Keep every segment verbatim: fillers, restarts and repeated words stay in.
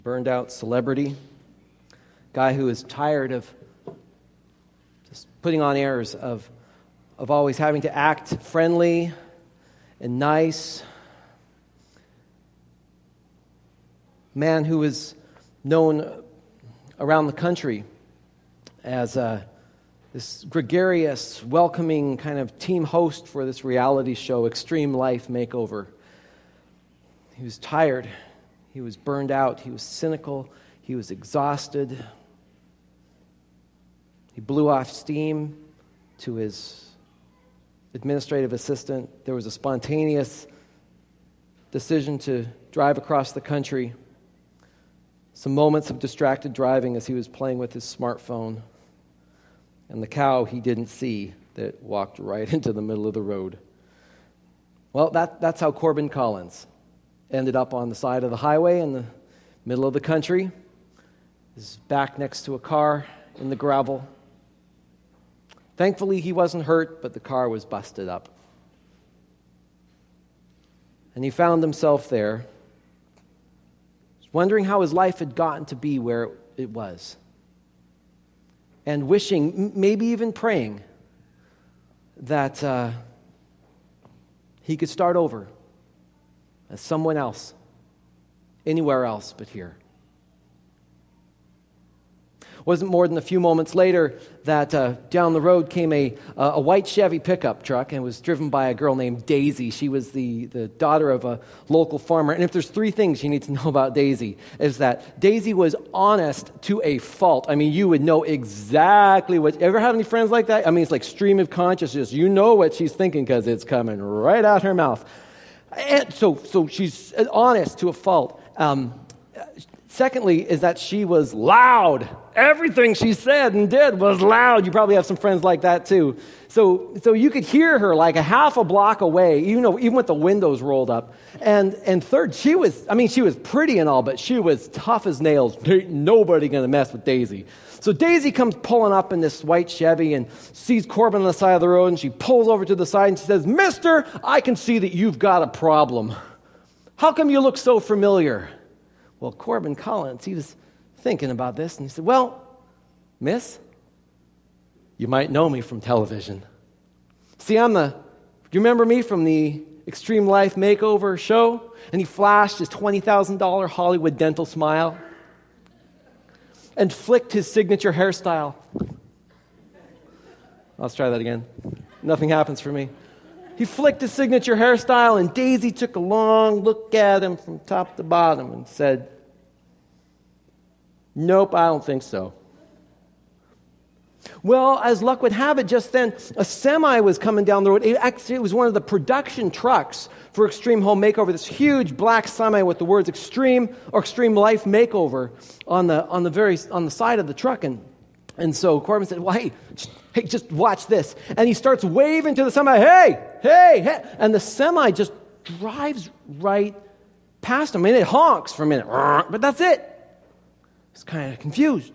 burned out celebrity, guy who is tired of just putting on airs, of of always having to act friendly and nice. Man who is known around the country as uh, this gregarious, welcoming kind of team host for this reality show, Extreme Life Makeover. He was tired. He was burned out. He was cynical. He was exhausted. He blew off steam to his administrative assistant. There was a spontaneous decision to drive across the country. Some moments of distracted driving as he was playing with his smartphone. And the cow he didn't see that walked right into the middle of the road. Well, that, that's how Corbin Collins ended up on the side of the highway in the middle of the country. His back next to a car in the gravel. Thankfully, he wasn't hurt, but the car was busted up. And he found himself there, wondering how his life had gotten to be where it was. And wishing, maybe even praying, that uh, he could start over as someone else, anywhere else but here. Wasn't more than a few moments later that uh, down the road came a uh, a white Chevy pickup truck and was driven by a girl named Daisy. She was the, the daughter of a local farmer. And if there's three things you need to know about Daisy, is that Daisy was honest to a fault. I mean, you would know exactly what... Ever have any friends like that? I mean, it's like stream of consciousness. You know what she's thinking because it's coming right out her mouth. And so, so she's honest to a fault. Um, secondly, is that she was loud. Everything she said and did was loud. You probably have some friends like that too. So, so you could hear her like a half a block away, even though, even with the windows rolled up. And and third, she was, I mean, she was pretty and all, but she was tough as nails. Ain't nobody gonna mess with Daisy. So Daisy comes pulling up in this white Chevy and sees Corbin on the side of the road, and she pulls over to the side and she says, "Mister, I can see that you've got a problem. How come you look so familiar?" Well, Corbin Collins, he was thinking about this, and he said, "Well, miss, you might know me from television. See, I'm the, do you remember me from the Extreme Life Makeover show?" And he flashed his twenty thousand dollars Hollywood dental smile and flicked his signature hairstyle. Let's try that again. Nothing happens for me. He flicked his signature hairstyle, and Daisy took a long look at him from top to bottom and said, "Nope, I don't think so." Well, as luck would have it, just then, a semi was coming down the road. It actually it was one of the production trucks for Extreme Home Makeover, this huge black semi with the words Extreme or Extreme Life Makeover on the on the very on the side of the truck. And and so Corbin said, "Well, hey, hey, just watch this." And he starts waving to the semi, "Hey, hey, hey." And the semi just drives right past him. I mean, it honks for a minute, but that's it. He's kind of confused.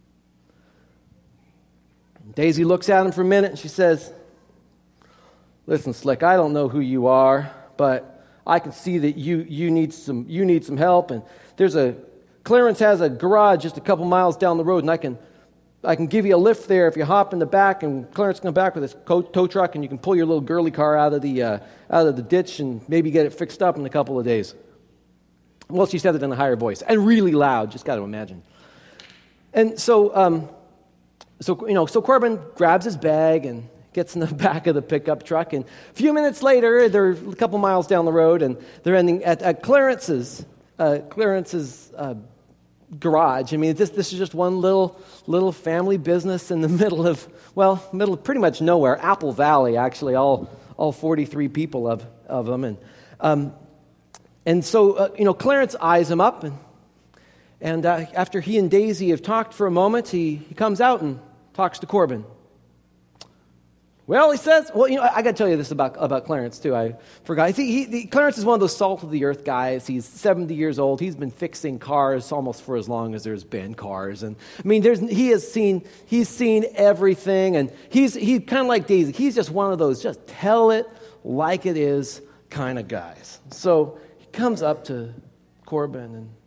Daisy looks at him for a minute and she says, "Listen, Slick, I don't know who you are, but I can see that you you need some you need some help. And there's a Clarence has a garage just a couple miles down the road, and I can I can give you a lift there if you hop in the back, and Clarence can come back with his tow truck, and you can pull your little girly car out of the uh, out of the ditch and maybe get it fixed up in a couple of days." Well, she said it in a higher voice and really loud. Just got to imagine. And so, um, so you know, so Corbin grabs his bag and gets in the back of the pickup truck. And a few minutes later, they're a couple miles down the road, and they're ending at, at Clarence's uh, Clarence's uh, garage. I mean, this this is just one little little family business in the middle of well, middle of pretty much nowhere, Apple Valley, actually, all all forty-three people of of them, and. Um, And so, uh, you know, Clarence eyes him up, and and uh, after he and Daisy have talked for a moment, he, he comes out and talks to Corbin. Well, he says, well, you know, I, I got to tell you this about about Clarence, too. I forgot. See, he, he, Clarence is one of those salt-of-the-earth guys. He's seventy years old. He's been fixing cars almost for as long as there's been cars. And, I mean, there's he has seen he's seen everything, and he's he kind of like Daisy. He's just one of those just tell it like it is kind of guys. So comes up to Corbin and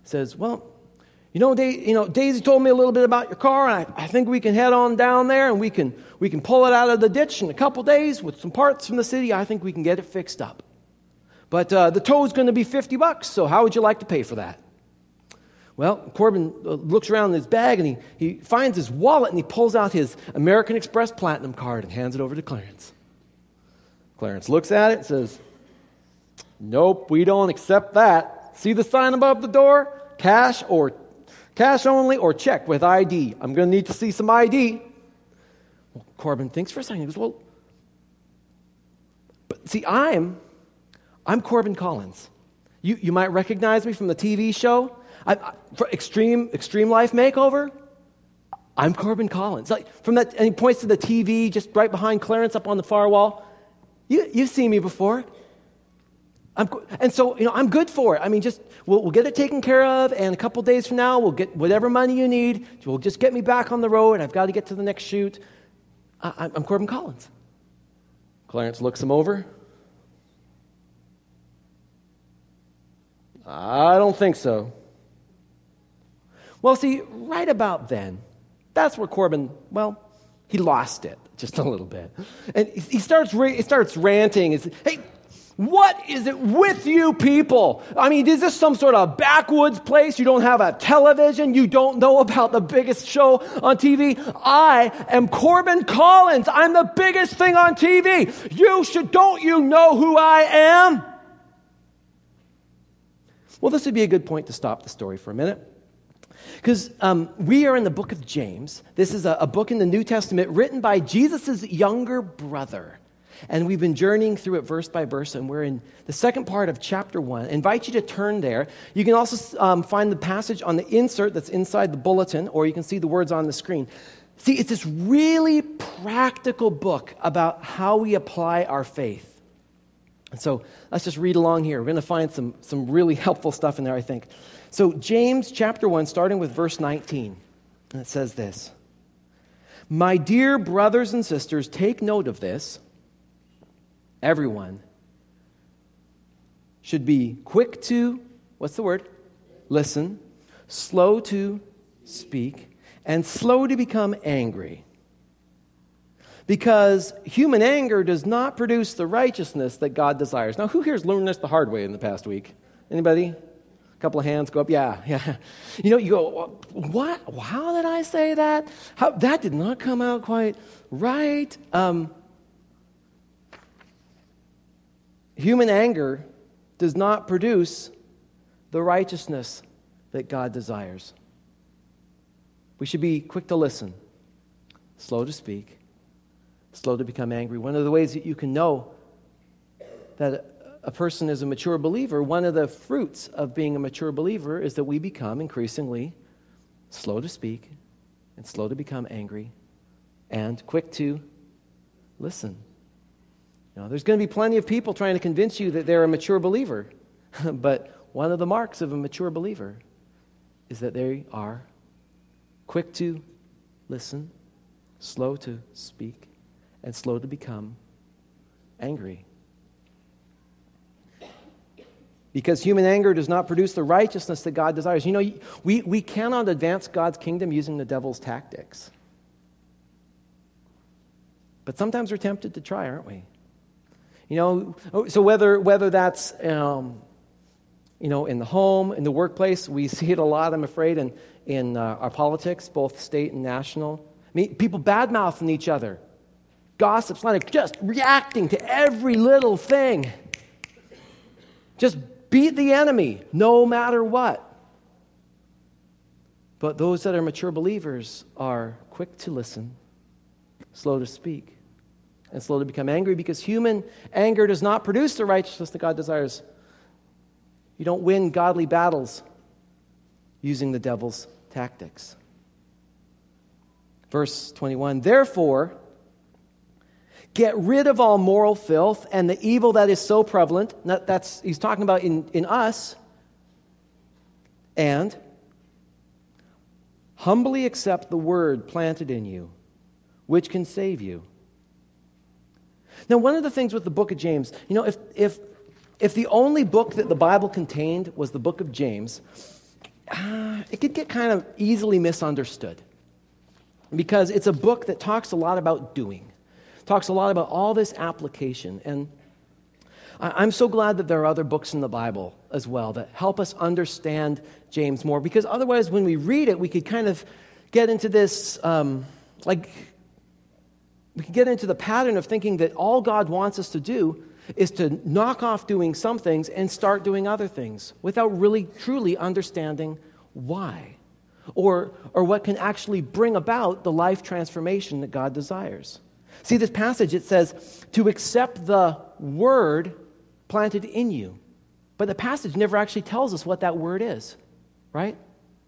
says, well, you know, da- you know, Daisy told me a little bit about your car, and I, I think we can head on down there, and we can we can pull it out of the ditch in a couple days with some parts from the city. I think we can get it fixed up. But uh, the tow's going to be fifty bucks, so how would you like to pay for that? Well, Corbin uh, looks around in his bag, and he, he finds his wallet, and he pulls out his American Express Platinum card and hands it over to Clarence. Clarence looks at it and says, nope, we don't accept that. See the sign above the door? Cash or cash only or check with I D. I'm going to need to see some I D. Well, Corbin thinks for a second. He goes, well, but see, I'm, I'm Corbin Collins. You, you might recognize me from the T V show. I, I, for Extreme Extreme Life Makeover. I'm Corbin Collins. Like from that, and he points to the T V just right behind Clarence up on the far wall. You, you've seen me before. I'm, and so, you know, I'm good for it. I mean, just, we'll, we'll get it taken care of, and a couple days from now, we'll get whatever money you need. We'll just get me back on the road. I've got to get to the next shoot. I, I'm Corbin Collins. Clarence looks him over. I don't think so. Well, see, right about then, that's where Corbin, well, he lost it just a little bit. And he starts, he starts ranting. He's, hey, what is it with you people? I mean, is this some sort of backwoods place? You don't have a television? You don't know about the biggest show on T V? I am Corbin Collins. I'm the biggest thing on T V. You should, don't you know who I am? Well, this would be a good point to stop the story for a minute. Because um, we are in the book of James. This is a, a book in the New Testament written by Jesus' younger brother. And we've been journeying through it verse by verse, and we're in the second part of chapter one. I invite you to turn there. You can also um, find the passage on the insert that's inside the bulletin, or you can see the words on the screen. See, it's this really practical book about how we apply our faith. And so let's just read along here. We're going to find some, some really helpful stuff in there, I think. So James chapter one, starting with verse nineteen, and it says this. My dear brothers and sisters, take note of this. Everyone should be quick to, what's the word? Listen, slow to speak, and slow to become angry. Because human anger does not produce the righteousness that God desires. Now, who here's learned this the hard way in the past week? Anybody? A couple of hands go up. Yeah, yeah. You know, you go, what? How did I say that? How, that did not come out quite right. Um, human anger does not produce the righteousness that God desires. We should be quick to listen, slow to speak, slow to become angry. One of the ways that you can know that a person is a mature believer, one of the fruits of being a mature believer is that we become increasingly slow to speak and slow to become angry and quick to listen. You know, there's going to be plenty of people trying to convince you that they're a mature believer, but one of the marks of a mature believer is that they are quick to listen, slow to speak, and slow to become angry. Because human anger does not produce the righteousness that God desires. You know, we, we cannot advance God's kingdom using the devil's tactics. But sometimes we're tempted to try, aren't we? You know, so whether whether that's, um, you know, in the home, in the workplace, we see it a lot, I'm afraid, in, in uh, our politics, both state and national. I mean, people bad-mouthing each other. Gossip, like just reacting to every little thing. Just beat the enemy, no matter what. But those that are mature believers are quick to listen, slow to speak, and slow to become angry, because human anger does not produce the righteousness that God desires. You don't win godly battles using the devil's tactics. Verse twenty-one, therefore, get rid of all moral filth and the evil that is so prevalent. That's he's talking about in, in us. And humbly accept the word planted in you, which can save you. Now, one of the things with the book of James, you know, if if if the only book that the Bible contained was the book of James, uh, it could get kind of easily misunderstood because it's a book that talks a lot about doing, talks a lot about all this application. And I'm so glad that there are other books in the Bible as well that help us understand James more, because otherwise when we read it, we could kind of get into this, um, like, we could get into the pattern of thinking that all God wants us to do is to knock off doing some things and start doing other things without really truly understanding why or, or what can actually bring about the life transformation that God desires. See, this passage, it says to accept the word planted in you. But the passage never actually tells us what that word is, right?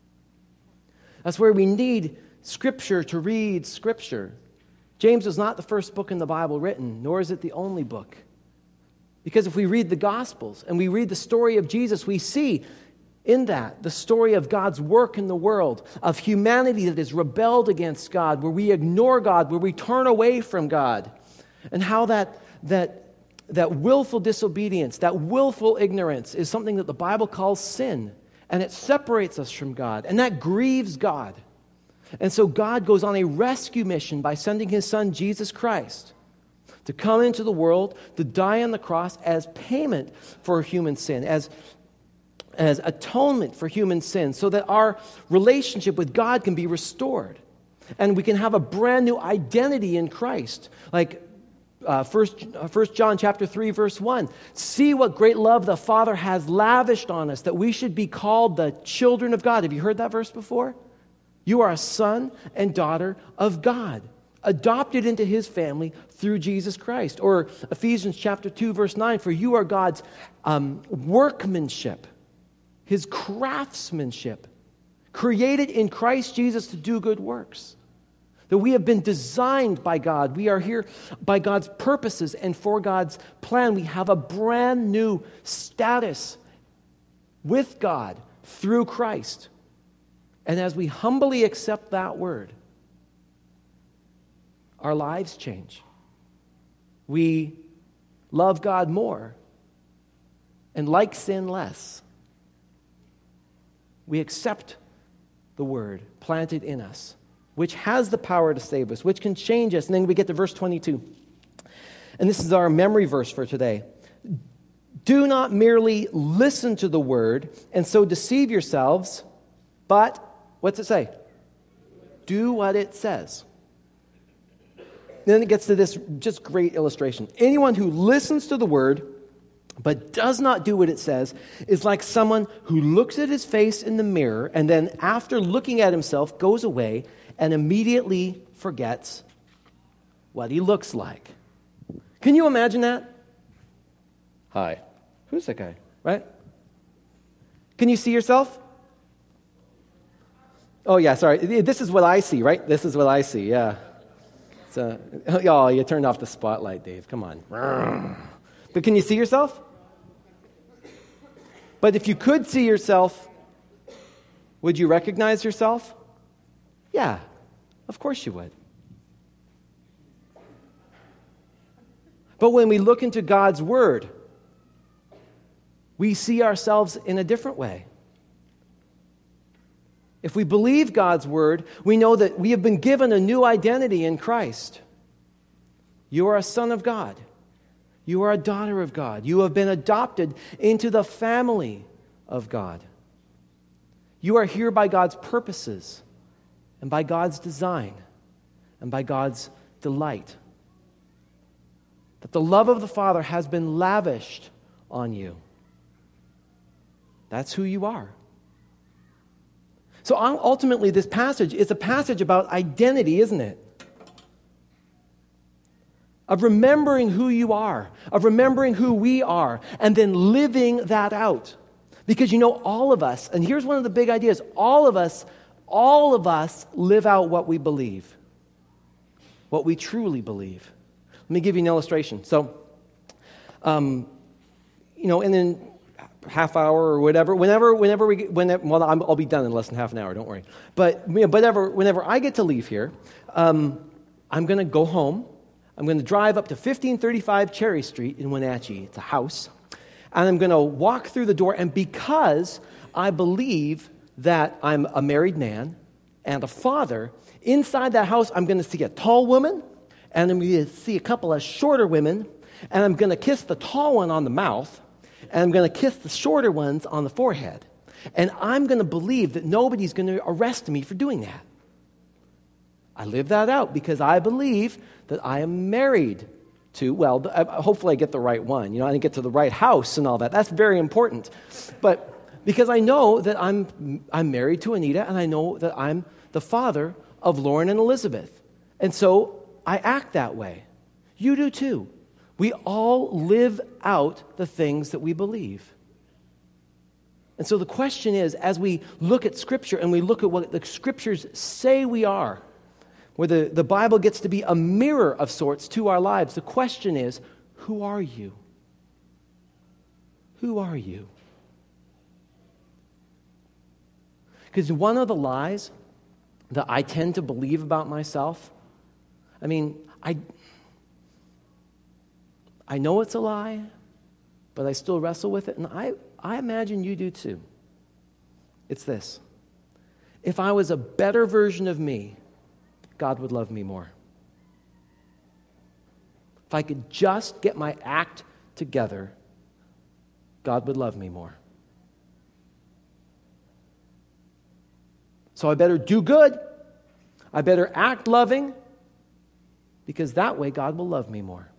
That's where we need Scripture to read Scripture. James is not the first book in the Bible written, nor is it the only book. Because if we read the Gospels and we read the story of Jesus, we see in that the story of God's work in the world, of humanity that has rebelled against God, where we ignore God, where we turn away from God, and how that, that, that willful disobedience, that willful ignorance is something that the Bible calls sin, and it separates us from God, and that grieves God. And so God goes on a rescue mission by sending His Son, Jesus Christ, to come into the world, to die on the cross as payment for human sin, as, as atonement for human sin, so that our relationship with God can be restored. And we can have a brand new identity in Christ. Like uh, First, First John chapter three, verse one. See what great love the Father has lavished on us, that we should be called the children of God. Have you heard that verse before? You are a son and daughter of God, adopted into His family through Jesus Christ. Or Ephesians chapter two, verse nine, for you are God's um, workmanship, His craftsmanship, created in Christ Jesus to do good works. That we have been designed by God. We are here by God's purposes and for God's plan. We have a brand new status with God through Christ. And as we humbly accept that word, our lives change. We love God more and like sin less. We accept the word planted in us, which has the power to save us, which can change us. And then we get to verse twenty-two. And this is our memory verse for today. Do not merely listen to the word and so deceive yourselves, but, what's it say? Do what it says. Then it gets to this just great illustration. Anyone who listens to the word but does not do what it says is like someone who looks at his face in the mirror and then after looking at himself goes away and immediately forgets what he looks like. Can you imagine that? Hi. Who's that guy? Right? Can you see yourself? Oh, yeah, sorry. This is what I see, right? This is what I see, yeah. So, oh, you turned off the spotlight, Dave. Come on. But can you see yourself? But if you could see yourself, would you recognize yourself? Yeah, of course you would. But when we look into God's Word, we see ourselves in a different way. If we believe God's Word, we know that we have been given a new identity in Christ. You are a son of God. You are a daughter of God. You have been adopted into the family of God. You are here by God's purposes and by God's design and by God's delight. That the love of the Father has been lavished on you. That's who you are. So ultimately, this passage is a passage about identity, isn't it? Of remembering who you are, of remembering who we are, and then living that out. Because you know, all of us, and here's one of the big ideas, all of us, all of us live out what we believe, what we truly believe. Let me give you an illustration. So, um, you know, and then half hour or whatever, whenever, whenever we, get, whenever, well, I'm, I'll be done in less than half an hour, don't worry. But whenever, whenever I get to leave here, um, I'm going to go home. I'm going to drive up to fifteen thirty-five Cherry Street in Wenatchee. It's a house. And I'm going to walk through the door, and because I believe that I'm a married man and a father. Inside that house, I'm going to see a tall woman, and I'm going to see a couple of shorter women, and I'm going to kiss the tall one on the mouth, and I'm going to kiss the shorter ones on the forehead. And I'm going to believe that nobody's going to arrest me for doing that. I live that out because I believe that I am married to, well, hopefully I get the right one. You know, I didn't get to the right house and all that. That's very important. But because I know that I'm I'm married to Anita, and I know that I'm the father of Lauren and Elizabeth. And so I act that way. You do too. We all live out the things that we believe. And so the question is, as we look at Scripture and we look at what the Scriptures say we are, where the, the Bible gets to be a mirror of sorts to our lives, the question is, who are you? Who are you? Because one of the lies that I tend to believe about myself, I mean, I, I know it's a lie, but I still wrestle with it, and I, I imagine you do too. It's this. If I was a better version of me, God would love me more. If I could just get my act together, God would love me more. So I better do good. I better act loving, because that way God will love me more.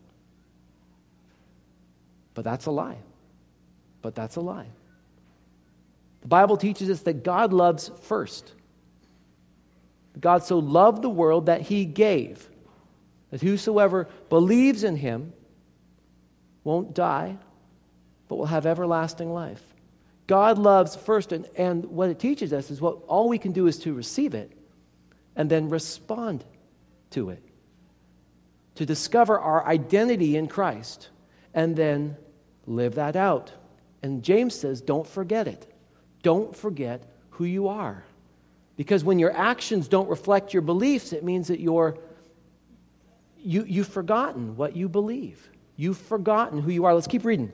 But that's a lie. But that's a lie. The Bible teaches us that God loves first. God so loved the world that he gave, that whosoever believes in him won't die, but will have everlasting life. God loves first, and, and what it teaches us is what all we can do is to receive it and then respond to it, to discover our identity in Christ and then live that out. And James says, don't forget it. Don't forget who you are. Because when your actions don't reflect your beliefs, it means that you're, you, you've forgotten what you believe. You've forgotten who you are. Let's keep reading.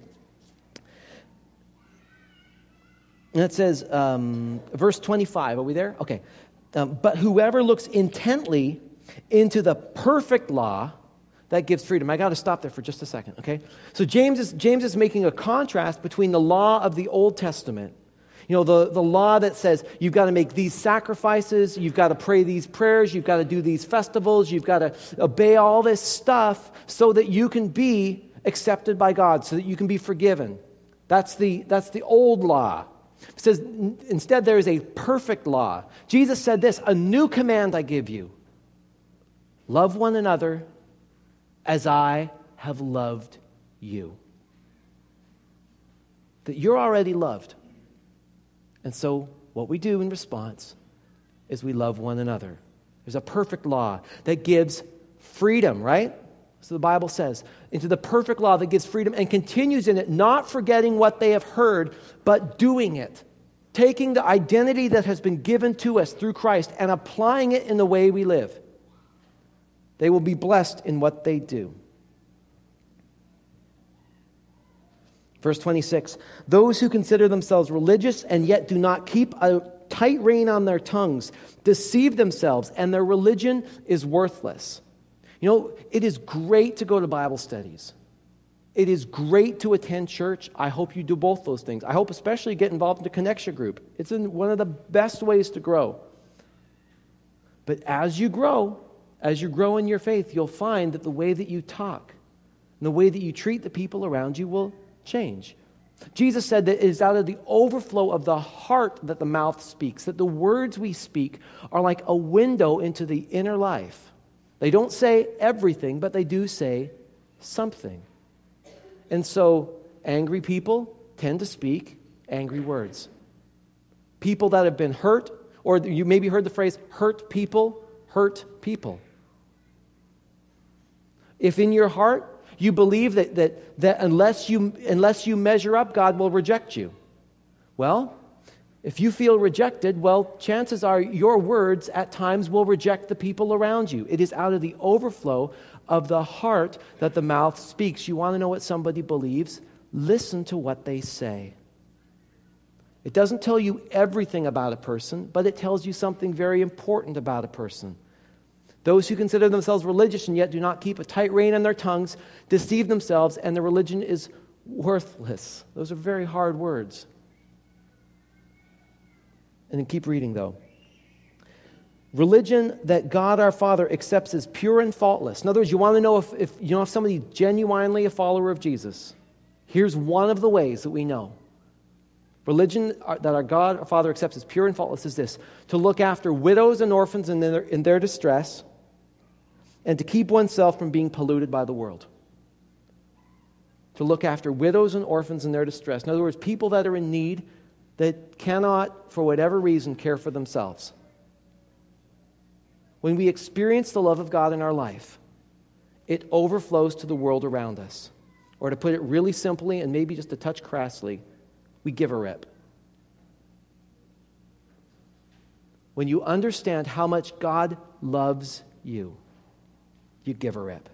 And it says, um, verse twenty-five, are we there? Okay. Um, but whoever looks intently into the perfect law that gives freedom. I got to stop there for just a second, okay? So James is, James is making a contrast between the law of the Old Testament, you know, the, the law that says you've got to make these sacrifices, you've got to pray these prayers, you've got to do these festivals, you've got to obey all this stuff so that you can be accepted by God, so that you can be forgiven. That's the, that's the old law. It says, instead there is a perfect law. Jesus said this, a new command I give you. Love one another as I have loved you. That you're already loved. And so what we do in response is we love one another. There's a perfect law that gives freedom, right? So the Bible says, into the perfect law that gives freedom and continues in it, not forgetting what they have heard, but doing it. Taking the identity that has been given to us through Christ and applying it in the way we live. They will be blessed in what they do. Verse twenty-six, those who consider themselves religious and yet do not keep a tight rein on their tongues deceive themselves, and their religion is worthless. You know, it is great to go to Bible studies. It is great to attend church. I hope you do both those things. I hope especially get involved in the Connection group. It's in one of the best ways to grow. But as you grow, as you grow in your faith, you'll find that the way that you talk and the way that you treat the people around you will change. Jesus said that it is out of the overflow of the heart that the mouth speaks, that the words we speak are like a window into the inner life. They don't say everything, but they do say something. And so angry people tend to speak angry words. People that have been hurt, or you maybe heard the phrase, hurt people, hurt people. If in your heart you believe that, that, that unless you, unless you measure up, God will reject you, well, if you feel rejected, well, chances are your words at times will reject the people around you. It is out of the overflow of the heart that the mouth speaks. You want to know what somebody believes? Listen to what they say. It doesn't tell you everything about a person, but it tells you something very important about a person. Those who consider themselves religious and yet do not keep a tight rein on their tongues deceive themselves, and their religion is worthless. Those are very hard words. And then keep reading, though. Religion that God our Father accepts as pure and faultless. In other words, you want to know if, if you know if somebody's genuinely a follower of Jesus. Here's one of the ways that we know. Religion that our God our Father accepts as pure and faultless is this: to look after widows and orphans in their, in their distress, and to keep oneself from being polluted by the world. To look after widows and orphans in their distress. In other words, people that are in need that cannot, for whatever reason, care for themselves. When we experience the love of God in our life, it overflows to the world around us. Or to put it really simply, and maybe just a touch crassly, we give a rip. When you understand how much God loves you, you give a rip.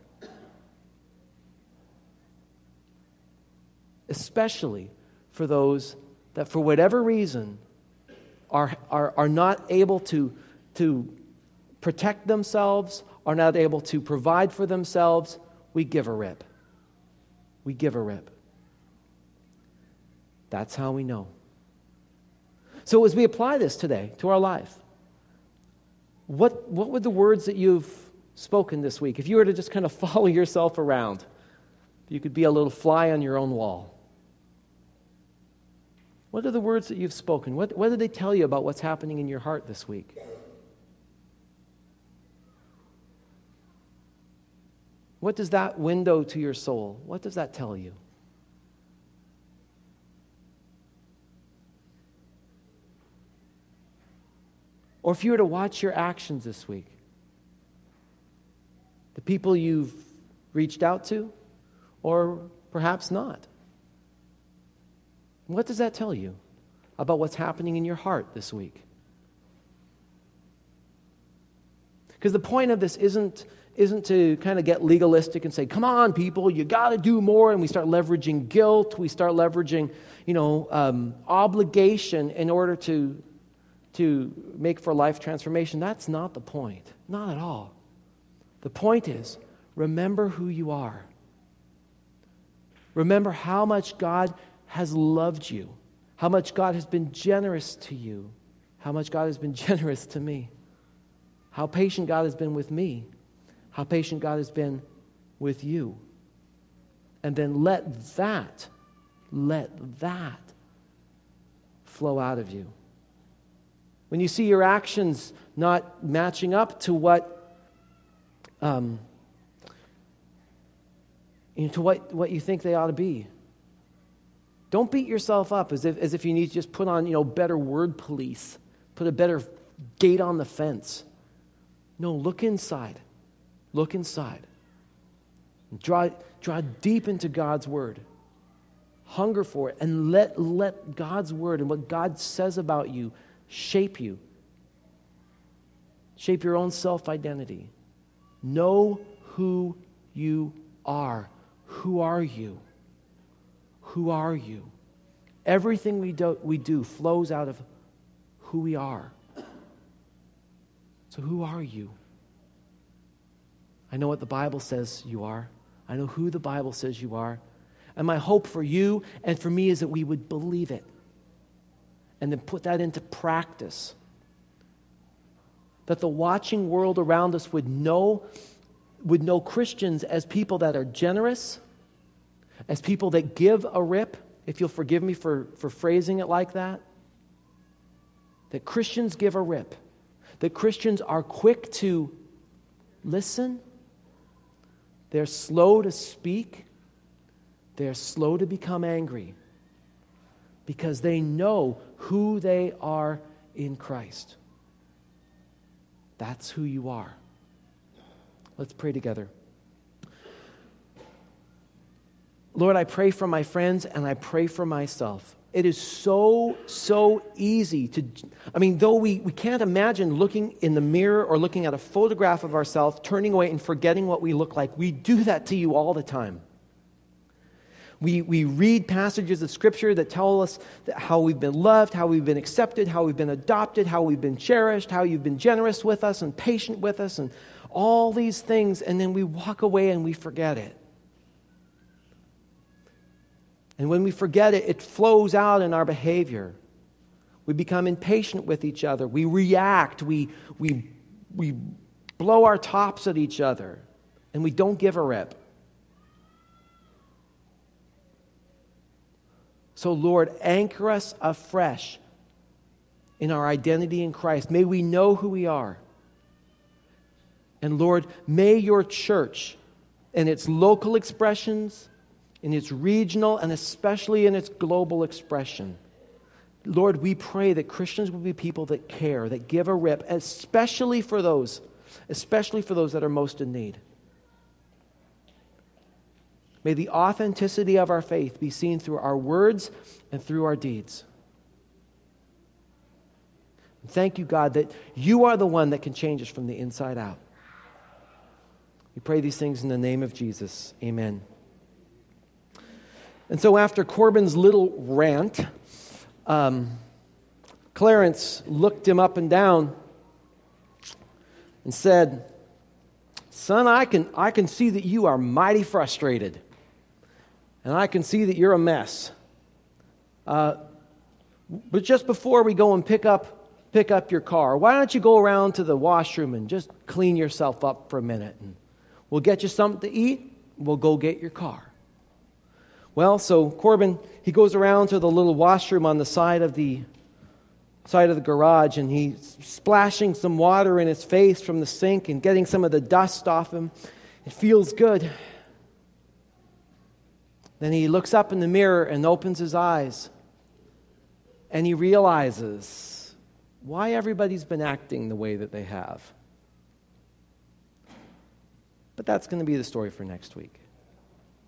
Especially for those that for whatever reason are, are, are not able to, to protect themselves, are not able to provide for themselves, we give a rip. We give a rip. That's how we know. So as we apply this today to our life, what, what were the words that you've spoken this week? If you were to just kind of follow yourself around, you could be a little fly on your own wall. What are the words that you've spoken? What, what did they tell you about what's happening in your heart this week? What does that window to your soul, what does that tell you? Or if you were to watch your actions this week, the people you've reached out to, or perhaps not, what does that tell you about what's happening in your heart this week? Because the point of this isn't, isn't to kind of get legalistic and say, come on, people, you got to do more, and we start leveraging guilt, we start leveraging, you know, um, obligation in order to, to make for life transformation. That's not the point. Not at all. The point is, remember who you are. Remember how much God has loved you, how much God has been generous to you, how much God has been generous to me, how patient God has been with me, how patient God has been with you. And then let that, let that flow out of you. When you see your actions not matching up to what, um, you know, to what, what you think they ought to be, don't beat yourself up as if as if you need to just put on, you know, better word police, put a better gate on the fence. No, look inside. Look inside. Draw, draw deep into God's word. Hunger for it, and let, let God's word and what God says about you shape you. Shape your own self-identity. Know who you are. Who are you? Who are you? Everything we do, we do flows out of who we are. So who are you? I know what the Bible says you are. I know who the Bible says you are. And my hope for you and for me is that we would believe it and then put that into practice. That the watching world around us would know, would know Christians as people that are generous, as people that give a rip, if you'll forgive me for, for phrasing it like that. That Christians give a rip. That Christians are quick to listen. They're slow to speak. They're slow to become angry. Because they know who they are in Christ. That's who you are. Let's pray together. Lord, I pray for my friends and I pray for myself. It is so, so easy to, I mean, though we, we can't imagine looking in the mirror or looking at a photograph of ourselves, turning away and forgetting what we look like. We do that to you all the time. We, we read passages of Scripture that tell us that how we've been loved, how we've been accepted, how we've been adopted, how we've been cherished, how you've been generous with us and patient with us, and all these things, and then we walk away and we forget it. And when we forget it, it flows out in our behavior. We become impatient with each other. We react. We, we, we blow our tops at each other, and we don't give a rip. So, Lord, anchor us afresh in our identity in Christ. May we know who we are. And, Lord, may your church, in its local expressions, in its regional, and especially in its global expression, Lord, we pray that Christians will be people that care, that give a rip, especially for those, especially for those that are most in need. May the authenticity of our faith be seen through our words and through our deeds. Thank you, God, that you are the one that can change us from the inside out. We pray these things in the name of Jesus. Amen. And so after Corbin's little rant, um, Clarence looked him up and down and said, "Son, I can, I can see that you are mighty frustrated. And I can see that you're a mess. Uh, but just before we go and pick up pick up your car, why don't you go around to the washroom and just clean yourself up for a minute? And we'll get you something to eat. We'll go get your car." Well, so Corbin, he goes around to the little washroom on the side of the side of the garage, and he's splashing some water in his face from the sink and getting some of the dust off him. It feels good. Then he looks up in the mirror and opens his eyes, and he realizes why everybody's been acting the way that they have. But that's going to be the story for next week.